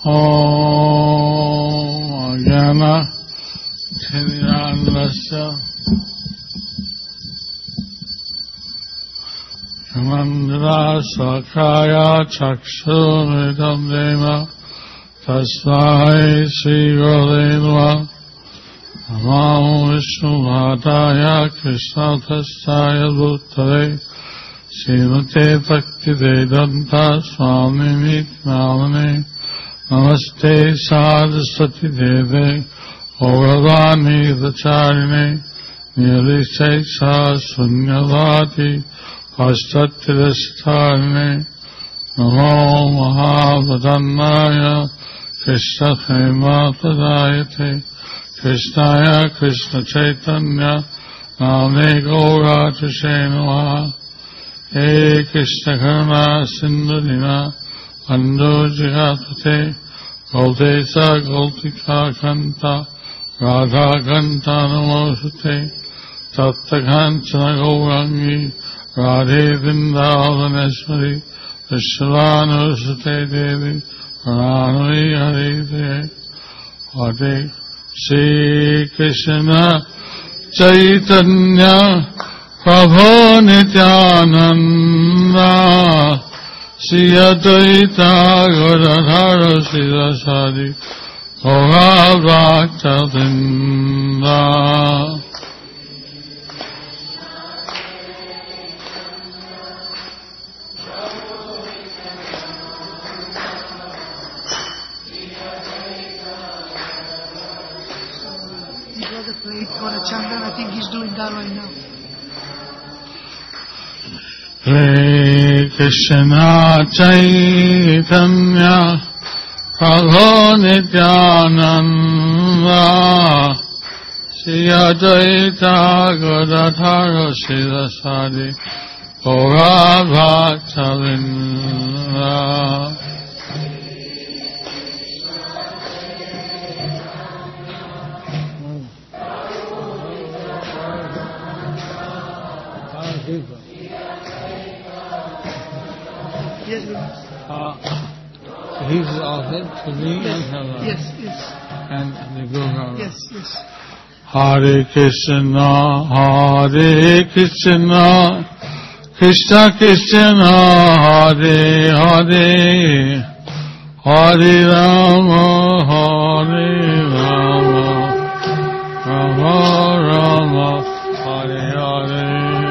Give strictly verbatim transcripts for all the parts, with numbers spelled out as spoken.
Om Jnana Timirandasya Mandra Sakaya Chakshurmitam Deva Tasmai Sri Gurave Namaha Namo Vishnu Bhataya Krishna Tastaya Bhutale Srimate Bhakti Vedanta Swami Mitmamane Namaste Saraswati Deve Bhagavani Dacharine Nirishesha Sunyavati Pastattirastharine Namo Mahavadannaya Krishna Khemapradayate Krishnaya Krishna Chaitanya Name Gaura Tashe Namaha He Krishna Karuna Sindhurina Ando Jigapate Gautesa Gautika Kanta Radha Kanta Namosute Tatta Kanchana Gaurangi Radhe Vrindavaneshwari Vishwanusute Devi Pranami Hare Hare Shri Krishna Chaitanya Prabhu Nityananda Shri Advaita Gadadhara Sivasadi Gaura Bhakta-vrinda. I think he's doing that right now. Hare Krishna Chaitanya Prabhu Nityananda Shri Advaita Gadadhara Sivasadi Gaura Bhakta-vrinda. Yes, uh, he's authored to me yes, and her. Yes, yes. And the Guru. Yes, yes. Hare Krishna, Hare Krishna, Krishna Krishna, Hare Hare, Hare Rama, Hare Rama, Rama Rama, Hare Hare.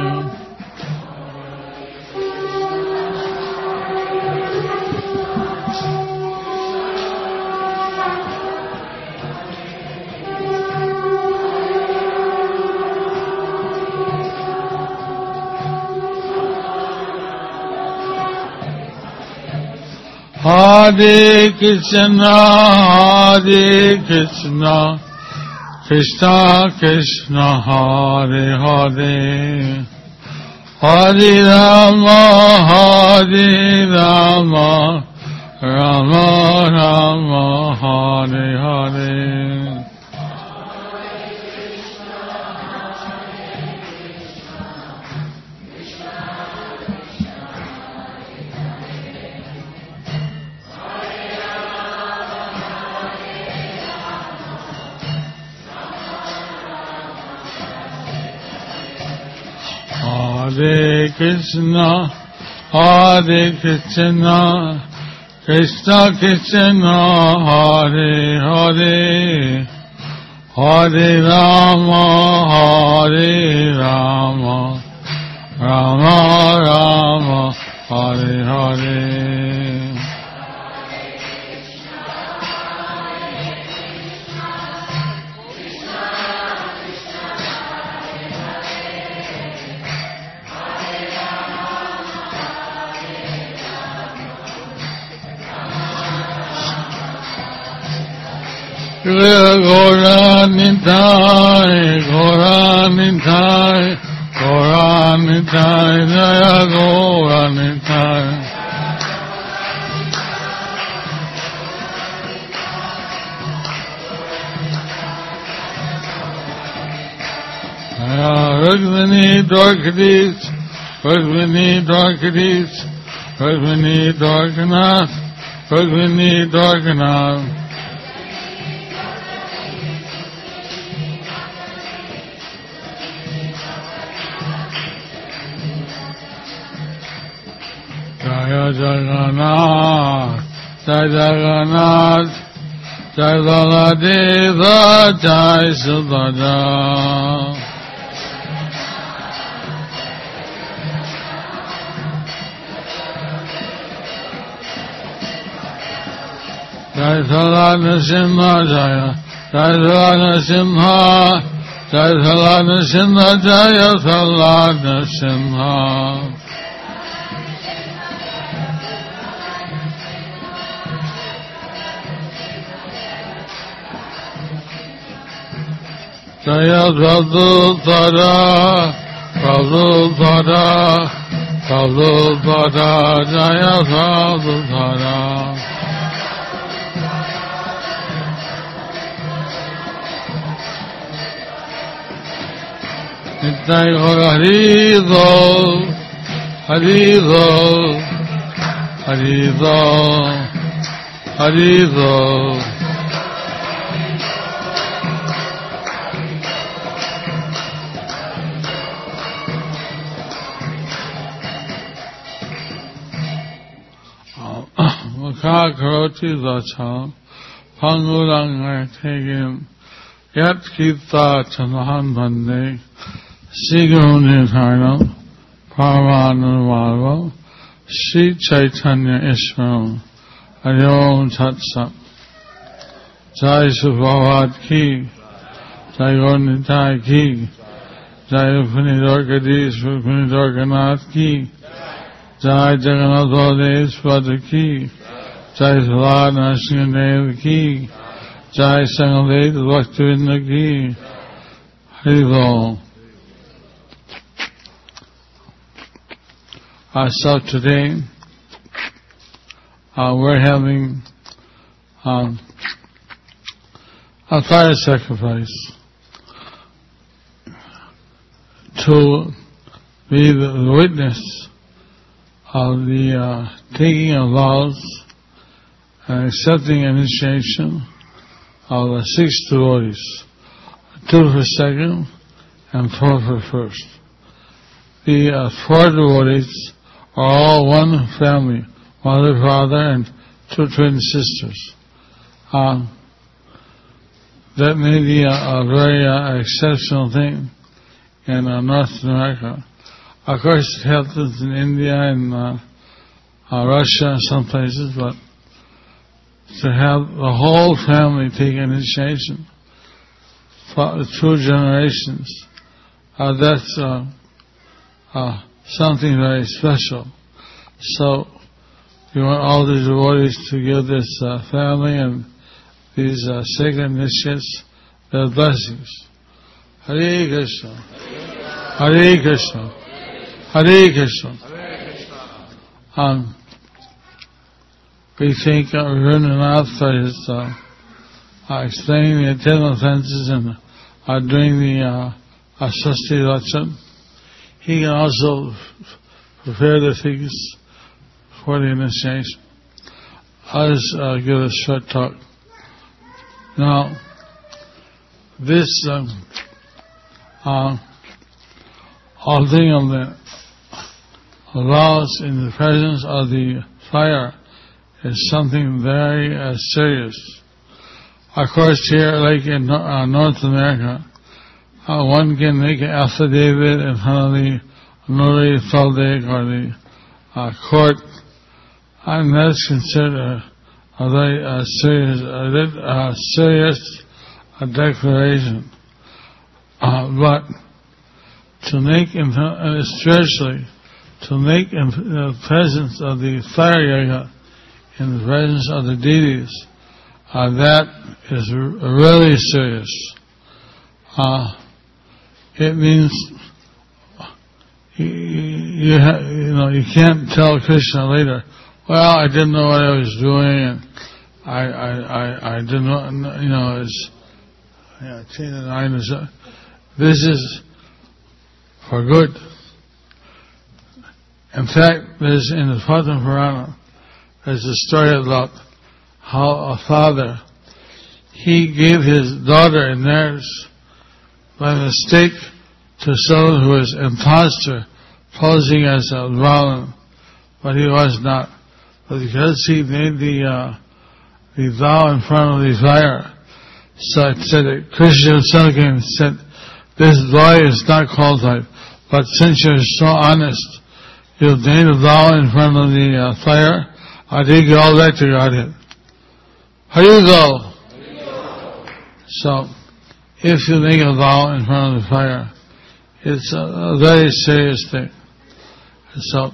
Hare Krishna, Hare Krishna, Krishna Krishna, Hare Hare, Hare Rama, Hare Rama, Rama Rama, Hare Hare. Hare Krishna, Hare Krishna, Krishna Krishna, Hare Hare, Hare Rama, Hare Rama, Rama Rama, Hare Hare. Gora Nitai, Gora Nitai, Gora Nitai, Jaya Gora Nitai. Rukmini Dwarkadis, Rukmini Dwarkadis, Rukmini Dwarkanath, Rukmini Dwarkanath, Jaya Jagannath, Jai Jagannath, Jai Baladeva, Jai Subhadra. Jai Salana Simha Jaya, Jai Salana Simha, Jai Salana Simha Jaya Salana Simha. Jaya Prabhupada, Prabhupada, Prabhupada, Jaya Prabhupada. Nitai Gaura Haribo, Haribo, Haribo, Haribo. Mukha Karoti Vacham, Pangulang Tegim, Yat Kita Chanahan Bande, Siguru Nirvana, Paramanavara, Sri Chaitanya Ishmael, Ayom Tat Sat, Jai Subhavad Ki, Jai Gornitai Ki, Jai Rukmini Dwarkadis, Rukmini Dwarkanath Ki, Jai Jagannath Baladev Subhadra Ki, Jai Salad Narasimhadev Ki, Jai Sangadev Bhaktivinoda Ki, Haribo. Uh, so today, uh, we're having um, a fire sacrifice to be the witness of the uh, taking of vows and accepting initiation of the six devotees, two for second and four for first. The uh, four devotees are all one family, mother, father, and two twin sisters. Uh, that may be a, a very uh, exceptional thing in uh, North America. Of course, it happens in India and uh, uh, Russia and some places, but to have the whole family take initiation for two generations, uh, that's uh, uh, something very special. So, we want all the devotees to give this uh, family and these uh, sacred initiates their blessings. Hare Krishna, Hare Krishna, Hare Krishna. Um, we thank uh, Rabindranath for his uh, uh, explaining the ten offenses and uh, doing the uh, Ashasti Vachan. He can also f- prepare the things for the initiation. I'll just uh, give a short talk. Now, this um, uh, holding of the vows in the presence of the fire is something very uh, serious. Of course, here, like in uh, North America, uh, one can make an affidavit in front of the Nuri Faldik or the uh, court, and that's considered a, a very uh, serious, uh, uh, serious uh, declaration. Uh, but to make, in, uh, especially to make in the presence of the fire yaga, in the presence of the deities, uh, that is r- really serious. Uh, it means you, you, ha- you know you can't tell Krishna later, well, I didn't know what I was doing, and I I I, I didn't know, you know, it's yeah, Tina nine is uh, this is for good. In fact, there's in the Padma Purana, there's a story about how a father, he gave his daughter in marriage by mistake to someone who was imposter, posing as a Brahmin, but he was not. But because he made the uh, the vow in front of the fire, so it said that Krishna himself came and said, this boy is not qualified, but since you're so honest, you've made a vow in front of the uh, fire, I'll take you all back to Godhead. How you go? So, if you make a vow in front of the fire, it's a, a very serious thing. So,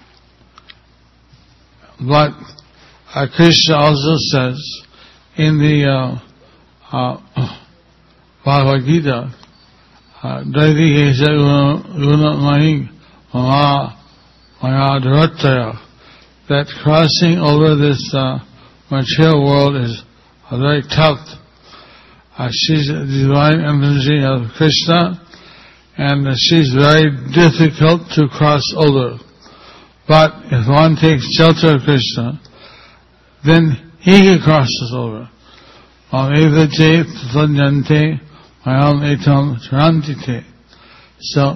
but uh, Krishna also says in the uh, uh, Bhagavad Gita, Daiti Kesha Guna Mahi Mama Maya Dharataya, that crossing over this uh, material world is uh, very tough. Uh, she's a divine energy of Krishna, and uh, she's very difficult to cross over. But if one takes shelter of Krishna, then he can cross us over. Mamevate Tanyante Mayam Etam Tarantite. So,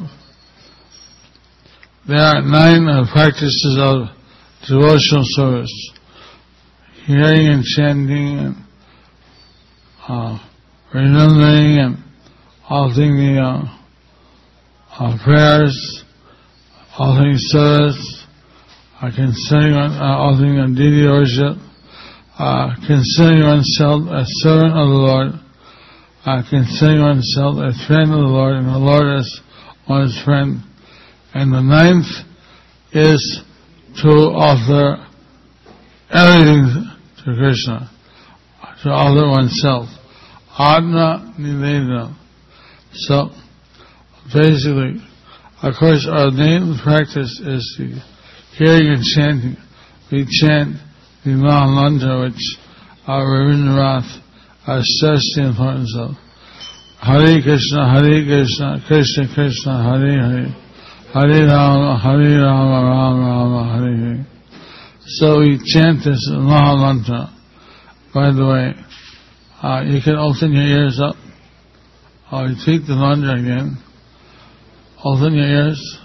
there are nine uh, practices of devotional service. Hearing and chanting and uh, remembering and offering the uh, uh, prayers, offering service, uh, considering uh, offering a deity worship, uh, considering oneself a servant of the Lord, uh, considering oneself a friend of the Lord, and the Lord as one's friend. And the ninth is to offer everything to Krishna, to offer oneself. Adna Nivedana. So, basically, of course, our main practice is the hearing and chanting. We chant the Mahamantra, which our Rabindranath uh, stressed the importance of. Hare Krishna, Hare Krishna, Krishna Krishna, Hare Hare, Hare Rama, Hare Rama, Rama Rama, Hare Hare. So we chant this Mahamantra. By the way, uh, you can open your ears up. I'll repeat the mantra again. Open your ears.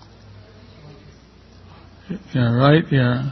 Your right ear.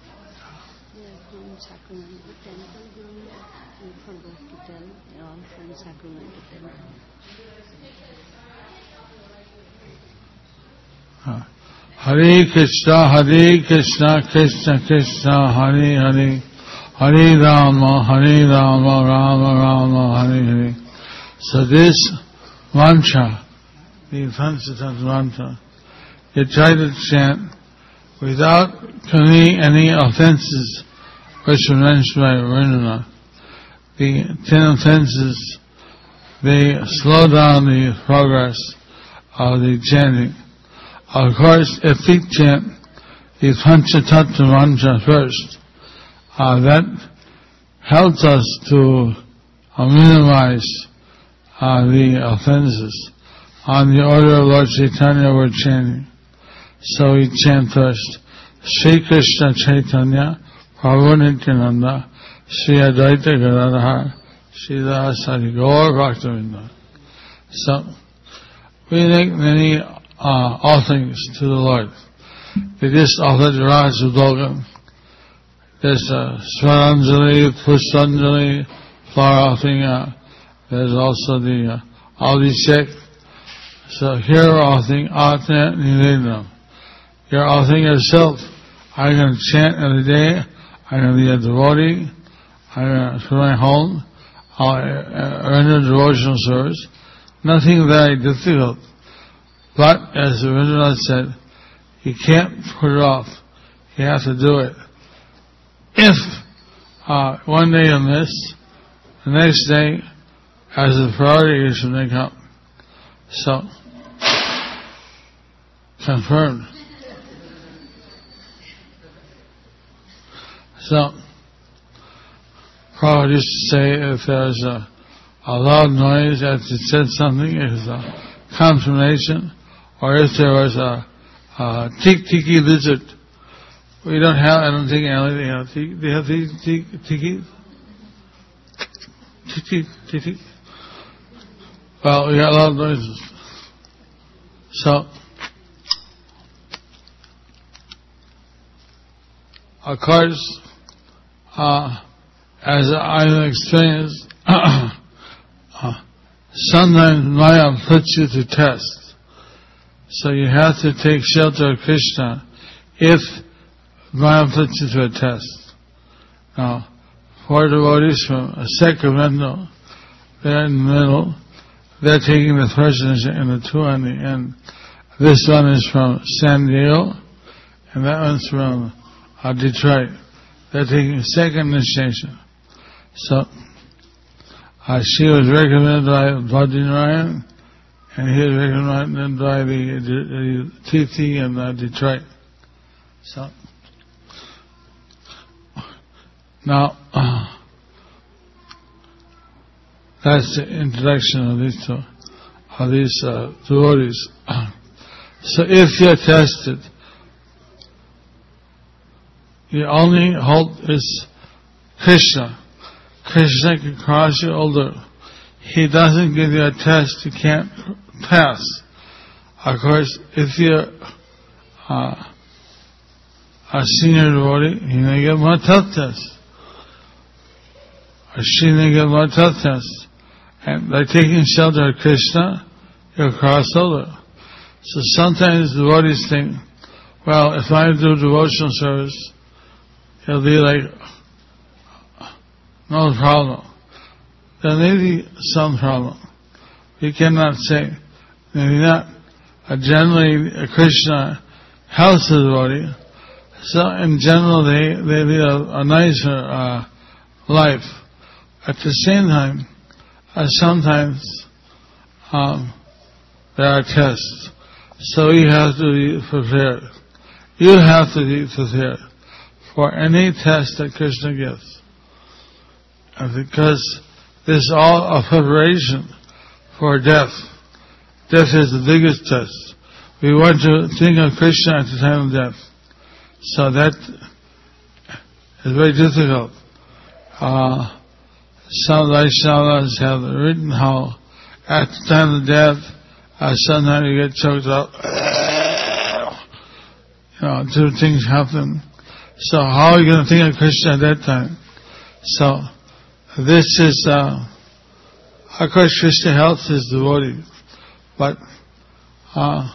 Uh, Hare Krishna, Hare Krishna, Krishna Krishna, Hare Hare, Hare Rama, Hare Rama, Rama Rama, Hare Hare. So this mantra, the Panchatattva mantra, you try to chant without committing any offenses which were mentioned by Rabindranath. The ten offenses, they slow down the progress of the chanting. Of course, if we chant the Panchatattva mantra first, uh, that helps us to uh, minimize uh, the offenses. On the order of Lord Chaitanya, we're chanting. So we chant first, Sri Krishna Chaitanya, Prabhu Nityananda, Sri Advaita Gadadhar, Sri Dasari Gaur Bhaktivinoda. So, we make many uh, offerings to the Lord. We just offered Raj Udogan. There's uh, Swaranjali, Pushpanjali, flower offering. Uh, there's also the uh, Abhishek. So here we're offering Atma Nivedana. You're offering yourself. I'm going to chant every day. I'm going to be a devotee. I'm going to, to my home. I'll earn a devotional service. Nothing very difficult. But, as Rabindranath said, you can't put it off. You have to do it. If uh, one day you miss, the next day, as a priority, you should make up. So, confirmed. So, Prabhupada used to say if there's a, a loud noise after you said something, it was a confirmation, or if there was a, a tick-ticky lizard We don't have, I don't think anything else. They have these tiki? Tiki, tiki. Well, we got a lot of noises. So, of course, uh, as I've experienced, uh, sometimes Maya puts you to test. So you have to take shelter of Krishna if Maya puts you to a test. Now, four devotees from Sacramento, they're in the middle. They're taking the first initiation and the two on the end. This one is from San Diego, and that one's from uh, Detroit. They're taking the second initiation. So, uh, she was recommended by Vladimir Ryan, and he was recommended by the, the, the T T in uh, Detroit. So, now, uh, that's the introduction of these two, of these uh, devotees. So if you're tested, your only hope is Krishna. Krishna can cross you over. He doesn't give you a test you can't pass. Of course, if you're uh, a senior devotee, you may get more tough tests. Or she may get more tough tests. And by taking shelter of Krishna, you'll cross over. So sometimes devotees think, well, if I do devotional service, it'll be like, no problem. There may be some problem. We cannot say, maybe not. Uh, generally, uh, Krishna helps the devotee. So in general, they, they lead a, a nicer uh, life. At the same time, uh, sometimes um, there are tests. So you have to be prepared. You have to be prepared for any test that Krishna gives. And because this is all a preparation for death. Death is the biggest test. We want to think of Krishna at the time of death. So that is very difficult. Uh, some Vaishnavas have written how at the time of death, uh, sometimes you get choked up. You know, two things happen. So how are you going to think of Krishna at that time? So this is, uh, of course, Krishna helps his devotees, but uh,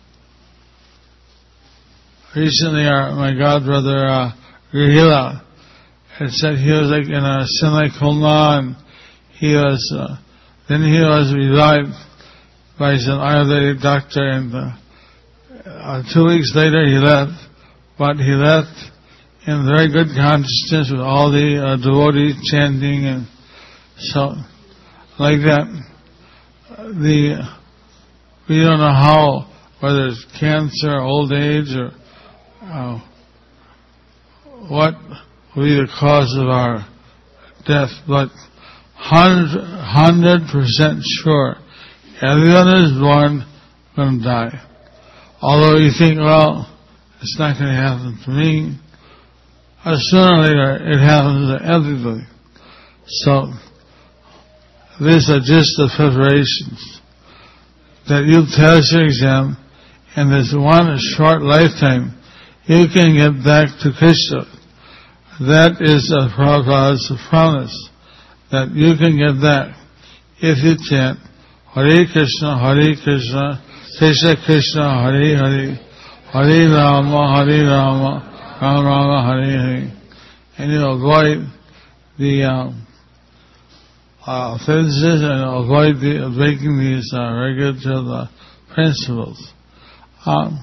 recently our, my godbrother uh, Grihila had said he was like in a semi-coma, and he was, uh, then he was revived by some Ayurvedic doctor, and uh, uh, two weeks later he left, but he left in very good consciousness with all the uh, devotees chanting, and so like that. The we don't know how, whether it's cancer, or old age, or uh, what will be the cause of our death, but hundred hundred percent sure, everyone is born going to die. Although you think, well, it's not going to happen to me. Or sooner or later, it happens to everybody. So, these are just the preparations. That you pass your exam, and there's one short lifetime, you can get back to Krishna. That is a Prabhupada's promise, that you can get back if you chant Hare Krishna, Hare Krishna, Krishna Krishna, Hare Hare, Hare Rama, Hare Rama, Rama Rama, Hare Hare, and you avoid the um, uh, offenses and avoid the, breaking these uh, regulative uh, principles. Um,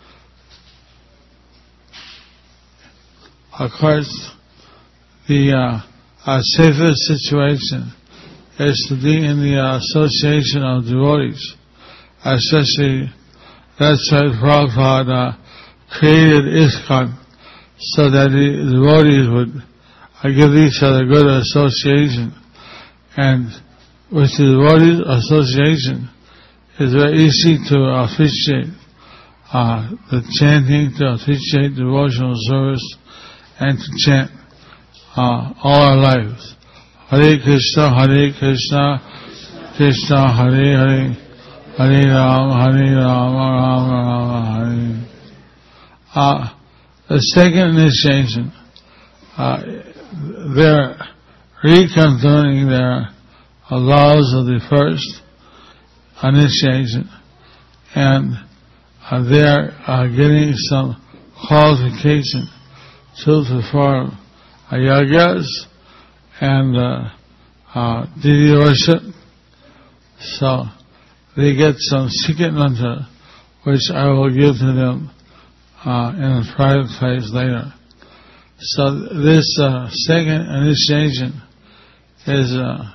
of course, the uh, uh, safest situation is to be in the uh, association of devotees. Especially, that's why Prabhupada uh, created ISKCON, so that the devotees would uh, give each other good association. And with the devotees association, it's very easy to appreciate uh, the chanting to appreciate devotional service and to chant uh, all our lives. Hare Krishna, Hare Krishna, Krishna Hare Hare, Hare Rama, Hare Rama, Rama Rama, Hare. Uh, the second initiation, uh, they're reconfirming their uh, laws of the first initiation, and uh, they're uh, getting some qualification to perform uh, yagas and uh, uh, deity worship. So they get some secret mantra, which I will give to them uh, in a private place later. So this uh, second initiation is uh,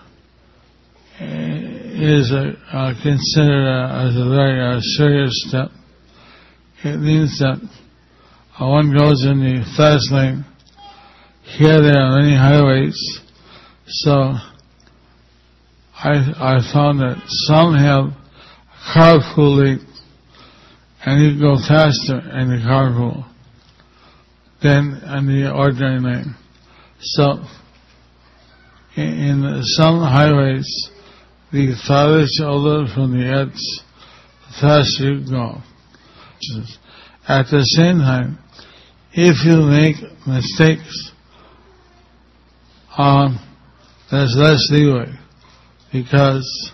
is uh, uh, considered uh, as a very uh, serious step. It means that uh, one goes in the fast lane. Here there are many highways, so I I found that some have carpooling, and you can go faster in the carpool than in the ordinary lane. So in, in some highways, the farther shoulder from the edge, the faster you go. At the same time, if you make mistakes, um, there's less leeway, because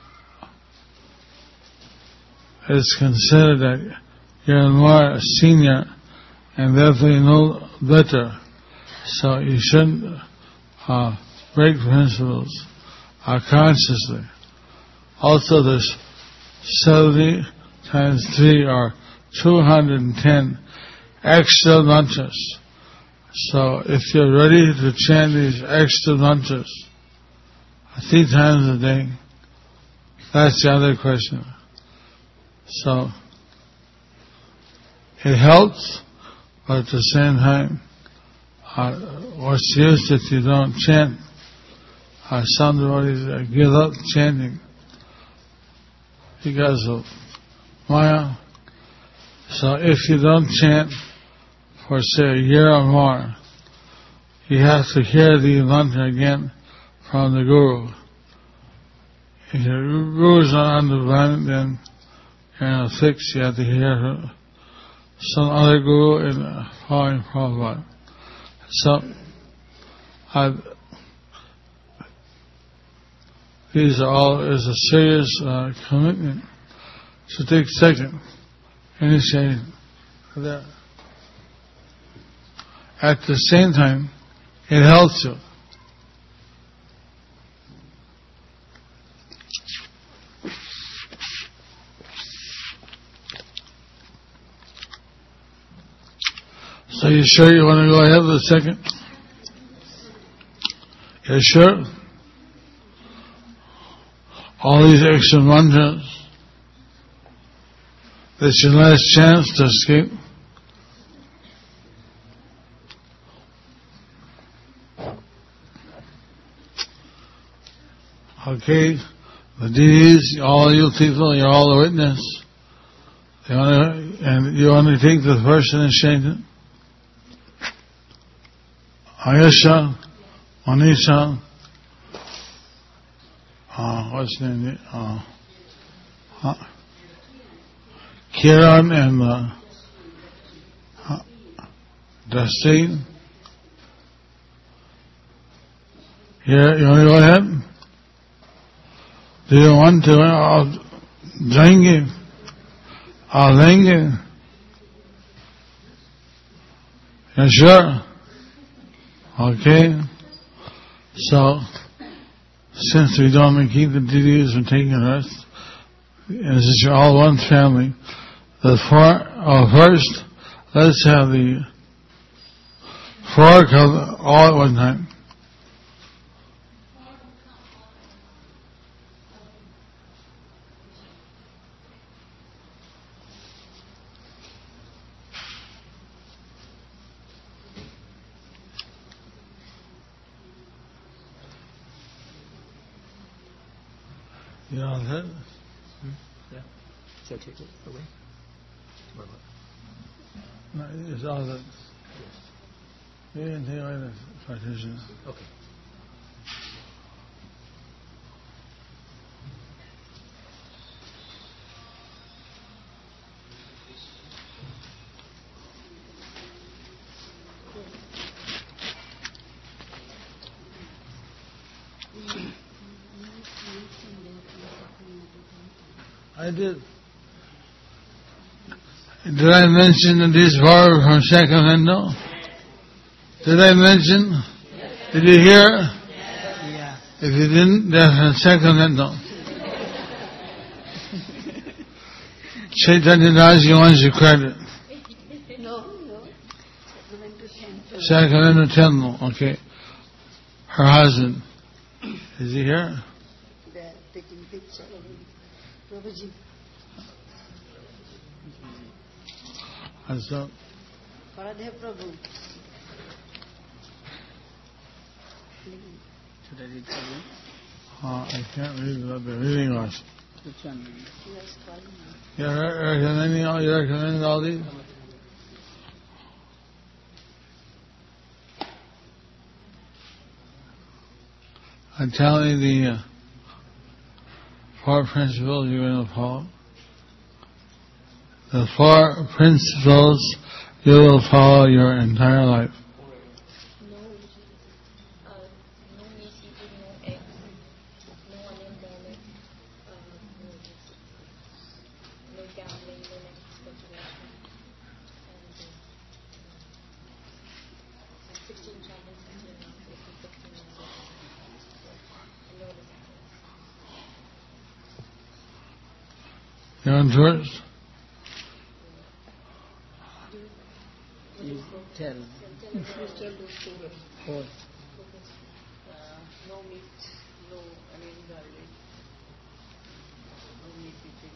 it's considered that you're more senior and therefore you know better. So you shouldn't uh, break principles uh, consciously. Also, there's seventy times three or two hundred ten extra mantras. So if you're ready to chant these extra mantras three times a day, that's the other question. So it helps, but at the same time, uh, what's used if you don't chant? Uh, some devotees uh, give up chanting because of Maya. So if you don't chant for say a year or more, you have to hear the mantra again from the Guru. If the Guru is not on the planet, then you're in a fix. You have to hear some other Guru in uh, following Prabhupada. So I've, these are all is a serious uh, commitment to take second initiating that. At the same time, it helps you. So you sure you want to go ahead with the second? You sure? All these extra mantras, that's your last chance to escape. Okay, the deities, all you people, you're all the witness. You want to, and you want to take the first initiation? Ayesha, Manisha, uh, what's the name? Uh, uh, Kiran and uh, uh, Dustin. Here, you want to go ahead? Do you want to? I'll जाएंगे, I'll लेंगे. You sure? Okay. So, since we don't want to keep the deities from taking rest, and since you're all one family, the four, oh, first, let's have the four come all at one time. You know that? Yeah. Should I take it away? No, it's all that. You didn't take away the partition. Okay. I did. Did I mention this bar from Sacramento? Did I mention? Yes. Did you hear? Yeah. If you didn't, that's from Sacramento. Chaitanya Das wants your credit. No, no. Sacramento Temple, okay. Her husband. Is he here? They're taking picture. Prabhuji. What's up? Paradhe Prabhu. Should I read for you? Uh, I can't read what the reading was. Which one? Yes, calling me. You're recommending all, you're recommending all these? And tell me the uh, four principles you're going to follow. The four principles you will follow your entire life. No, uh, no meat eating, no eggs, no unemployment, uh, no, no gambling, no negative speculation, and uh, sixteen chapters until now, fifteen, sixteen, and no discipline. You're on tours? You tell. Four. Uh, no meat, no onion garlic, no meat eating,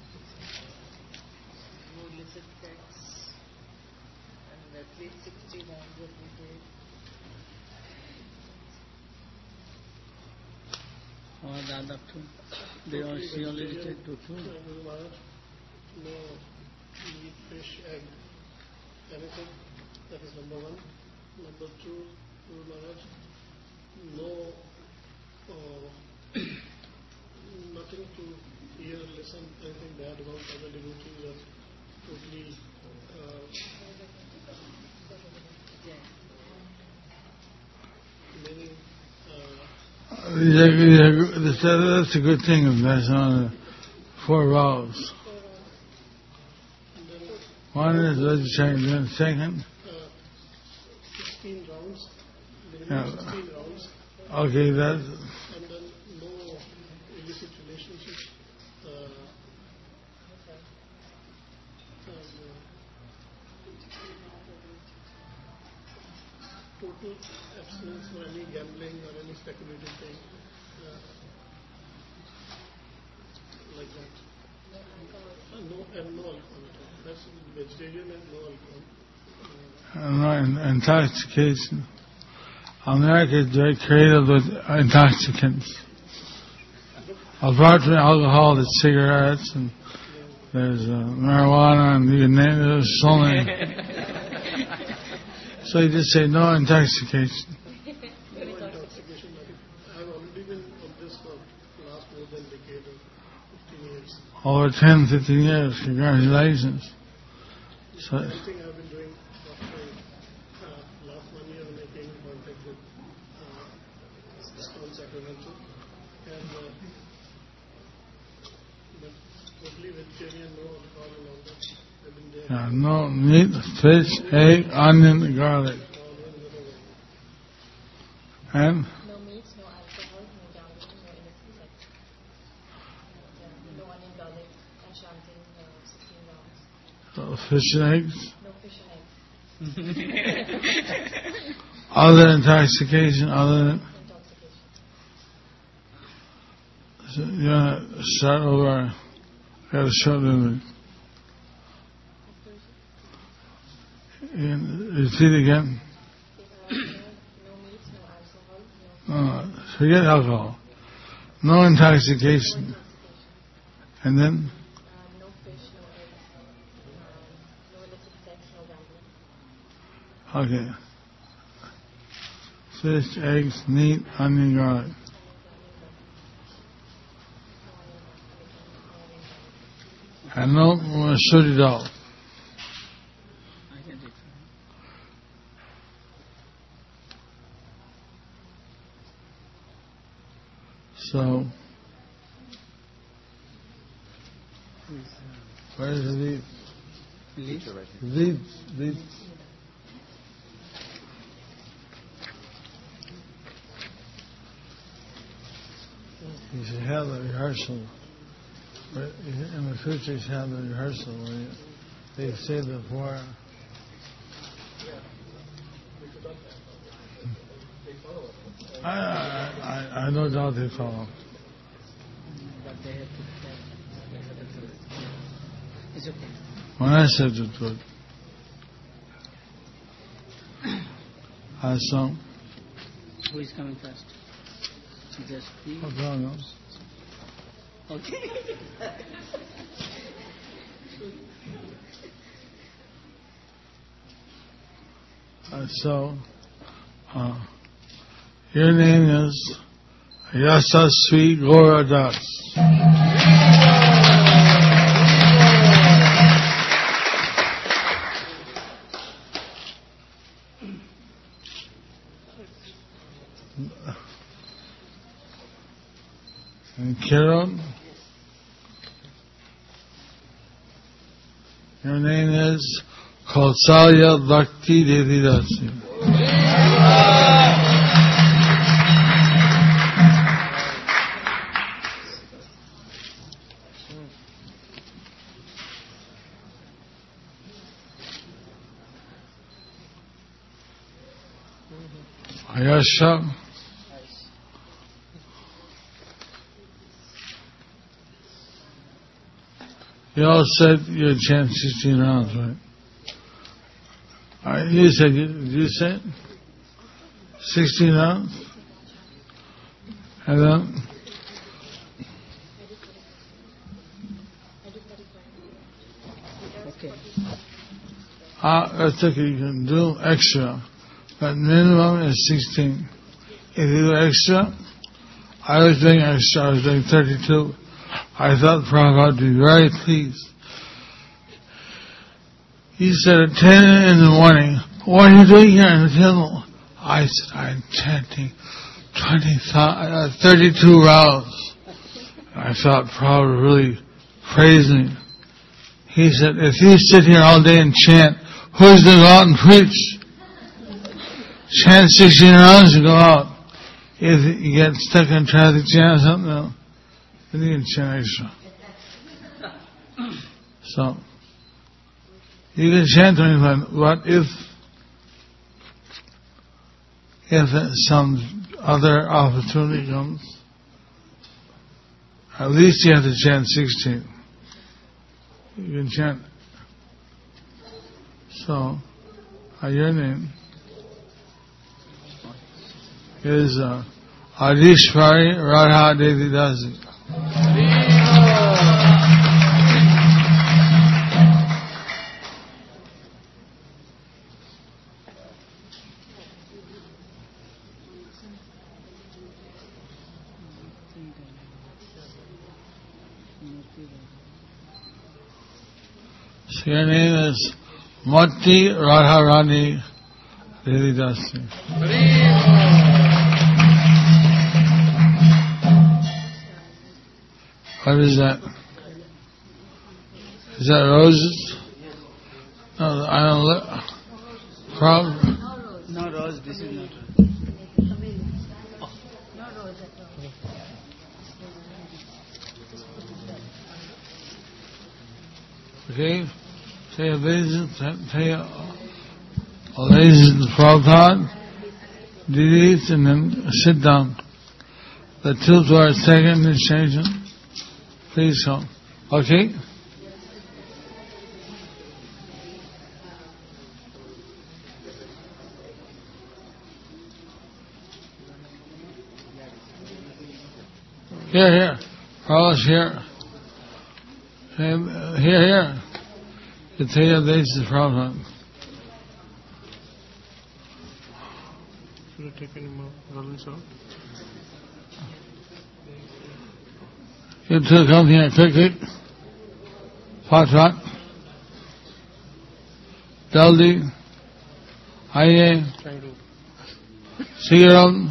no illicit sex, and at least sixty rounds every day. Or the other two. They all, she only said two, two. No meat, fish, egg, anything. That is number one. Number two, Guru Maharaj, no, uh, nothing to hear, listen, anything bad about other devotees or totally uh, meaning. Uh, That's a good thing if that's on the four vows. One is vegetarian, second. sixteen rounds, Yeah. sixteen rounds, Okay, that's and then no illicit relationship, uh, and, uh, total abstinence for any gambling or any speculative thing, uh, like that. Uh, no, and no alcohol at all. That's vegetarian and no alcohol. uh, no, intoxication. America is very creative with intoxicants. Apart from alcohol, there's cigarettes and there's uh, marijuana and you can name it, there's so many. So you just say no intoxication. No intoxication. I've already been on this for the last more than a decade or fifteen years. Over ten, fifteen years. Congratulations. So, One thing I've been doing after uh, last one year when I came in contact with uh, Stone Sacramento, and uh, but totally vegetarian, no alcohol and all that. I've been there. yeah, no meat, fish, egg, onion, garlic. All in the way. And No meat, no alcohol, no gambling, no illicit sex. And, uh, no onion garlic, and chanting uh, sixteen rounds. uh, fish and eggs. No fish and eggs. Other intoxication, other than... Intoxication. So you want to start over? Got a short limit. And repeat again. Uh, no, no meat, no alcohol, no, No, forget alcohol. No intoxication. intoxication. And then Uh, no fish, no eggs, Okay. Fish, eggs, meat, onion, garlic. And no masuri dal. I can take So, where is the leaf. lead? Lead. You should have the rehearsal. But in the future, you should have the rehearsal where you, they say the four. I, I, I, I no doubt they follow. But they have to they have to do it. It's okay. When I said it would, I saw. Who is coming first? Just me? Oh, God knows. Okay. Uh, so, uh, your name is Yasasvi Gauradas. And Kiran, your name is Kausalya Bhakti Devi Dasi. Ayasha, you all said you had chant sixteen rounds, right? All right, you said, did you say it? sixteen rounds? And then, Okay. ah, that's okay, you can do extra, but minimum is sixteen. If you do extra, I was doing extra, I was doing thirty-two. I thought Prabhupada would be very pleased. He said at ten in the morning, what are you doing here in the temple? I said, I'm chanting twenty, uh, thirty-two rounds. I thought Prabhupada would really praise me. He said, if you sit here all day and chant, who's going to go out and preach? Chant sixteen rounds and go out. If you get stuck in traffic jam or something, no, then you can chant extra. So, you can chant twenty-five, but if if some other opportunity comes, at least you have to chant sixteen. You can chant. So, uh, your name is uh, Adishvari Radha Devi Dasi. So your name is Mati Radharani Devi Dasi. What is that? Is that roses? No, I don't look. Frog? No rose, this is not rose. Okay? Say obeisance, say obeisance to Prabhupada, delete, and then sit down. The two to our second initiation, please come. Okay? Here, here. Prabhupada's here. Here, here. The Taya Desa Prabhupada. take any more rolling out? You two come here quickly. Fat fat. Jaldi. Aye. Trying to. See you around.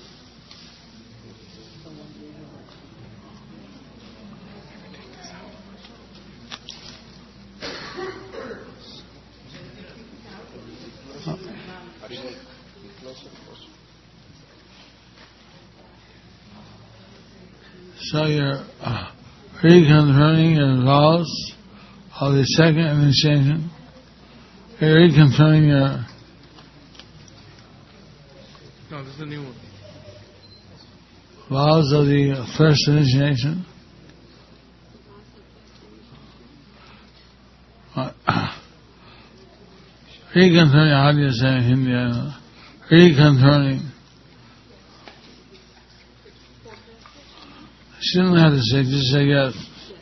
So you're uh, reconfirming your vows of the second initiation. You're reconfirming your No, this is the new one. vows of the first initiation. Uh, reconfirming, how do you say in Hindi? I don't know. Reconfirming. She doesn't have to say, just say yes.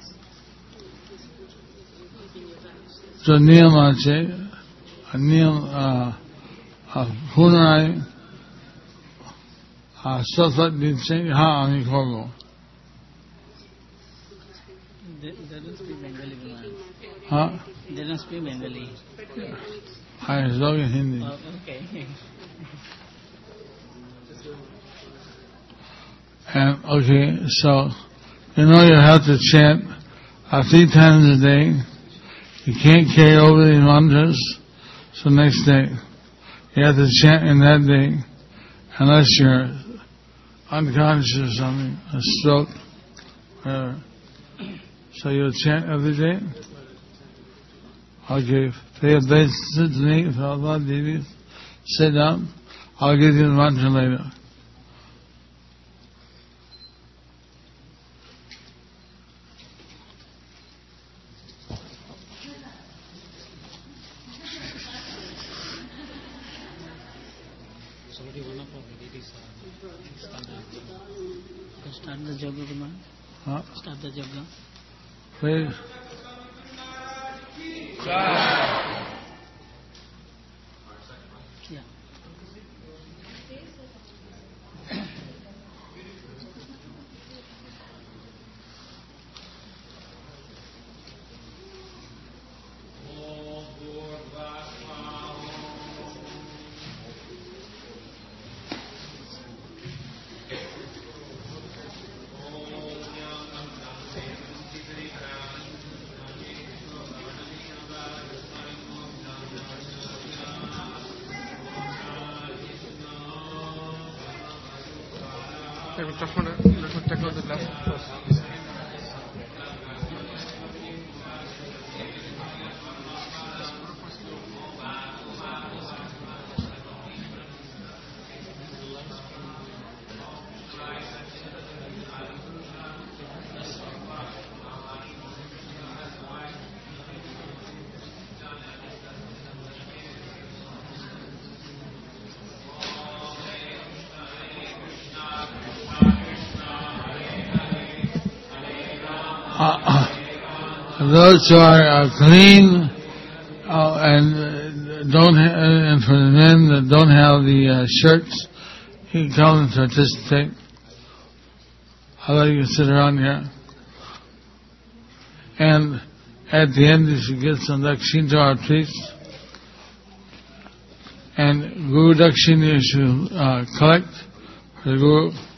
So niyam ache, niyam punai, sasat din singh, ha ami kholo. They, they don't speak Bengali, Viman. Huh? They don't speak Bengali. I spoke in Hindi. Oh, okay. And okay, so you know you have to chant uh, three times a day. You can't carry over the mantras. So next day, you have to chant in that day, unless you're unconscious or something, a stroke, whatever. So you'll chant every day. Okay, pay obeisance to me, for Allah, Devi. Sit down. I'll give you the mantra later. Somebody one of our ladies start the yoga, Viman. Huh? Start the yoga. Please. Yeah. Let me check out the, let me check out the left first. Those who are uh, clean uh, and uh, don't ha- and for the men that don't have the uh, shirts, you can come and participate. Although you can sit around here. And at the end, you should get some dakshin to our priest. And Guru Dakshin you should uh, collect for the Guru.